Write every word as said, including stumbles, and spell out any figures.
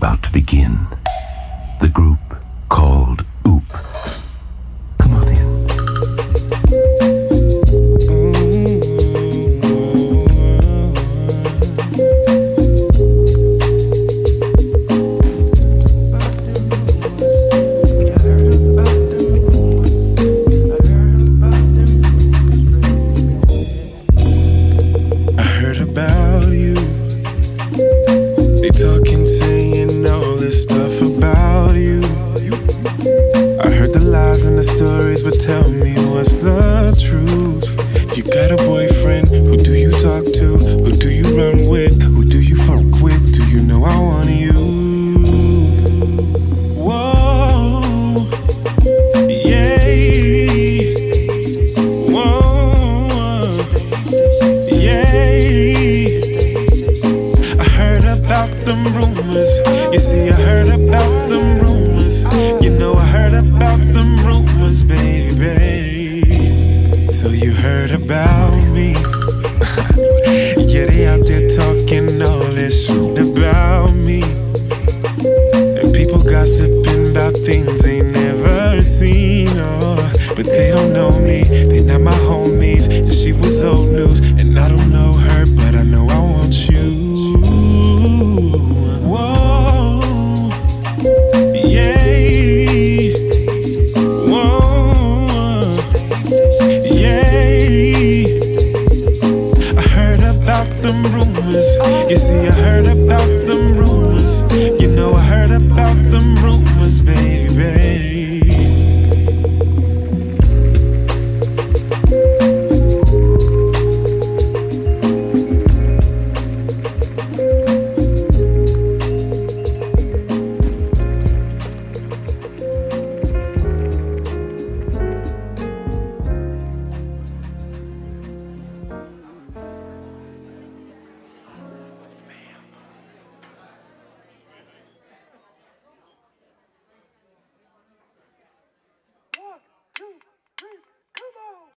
about to begin. The group called Oop. Come on in. But tell me what's the truth. You got a boyfriend, who do you talk to? Who do you run with? Who do you fuck with? Do you know I want you? Whoa, yeah, whoa, yeah. I heard about them rumors. You see, I heard about them rumors. You know, I heard about them rumors, baby. So you heard about me. Yeah, they out there talking all this shit about me. And people gossiping about things they never seen, oh, but they don't know me.